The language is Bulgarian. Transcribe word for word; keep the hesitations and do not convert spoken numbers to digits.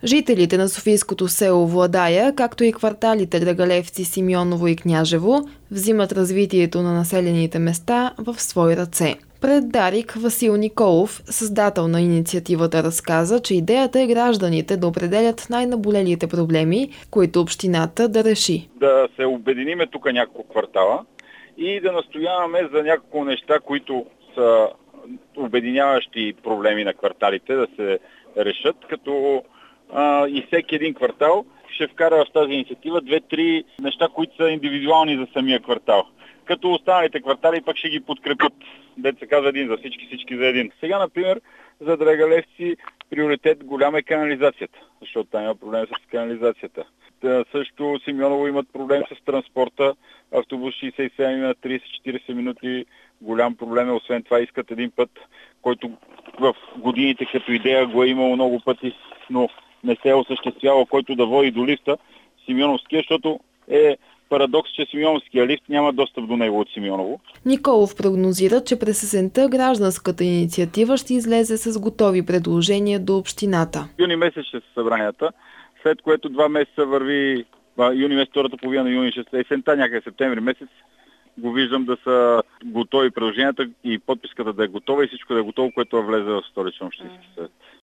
Жителите на софийското село Владая, както и кварталите Драгалевци, Симеоново и Княжево, взимат развитието на населените места в свои ръце. Пред Дарик Васил Николов, създател на инициативата, разказа, че идеята е гражданите да определят най-наболелите проблеми, които общината да реши. Да се обединиме тук няколко квартала и да настояваме за няколко неща, които са обединяващи проблеми на кварталите, да се решат, като а, и всеки един квартал ще вкара в тази инициатива две-три неща, които са индивидуални за самия квартал. Като останалите квартали пък ще ги подкрепят. Дето се казва един за всички, всички за един. Сега, например, за Драгалевци приоритет голям е канализацията, защото там има проблем с канализацията. Та, също Симеоново имат проблем с транспорта. Автобус шейсет и седем на трийсет-четирийсет минути. Голям проблем е. Освен това искат един път, който в годините като идея го е имало много пъти, но не се е осъществявал, който да води до лифта Симеоновския, защото е парадокс, че Симеоновския лифт няма достъп до него от Симеоново. Николов прогнозира, че през есента гражданската инициатива ще излезе с готови предложения до общината. Юни месец ще са събранията, след което два месеца върви, юни месец, втората половина на юни, ще есента, някъде септември месец, го виждам да са готови предложенията и подписката да е готова и всичко да е готово, което е влезе в Столична общински съвет.